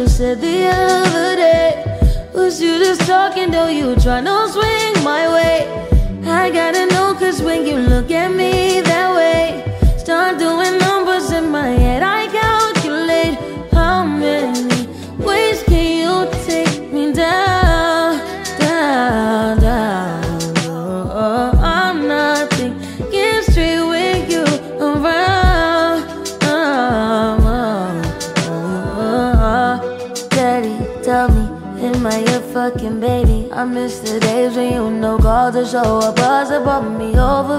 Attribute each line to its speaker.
Speaker 1: you said the other day was you just talking, though you try to swing my way. I gotta know, cause when you look at me that way, start doing numbers in my head, I calculate how many ways can you take me down, down, down. Oh, I'm not thinking straight with you around. Daddy, tell me, am I your fucking baby? I miss the days when you know called to show up, buzz and brought me over.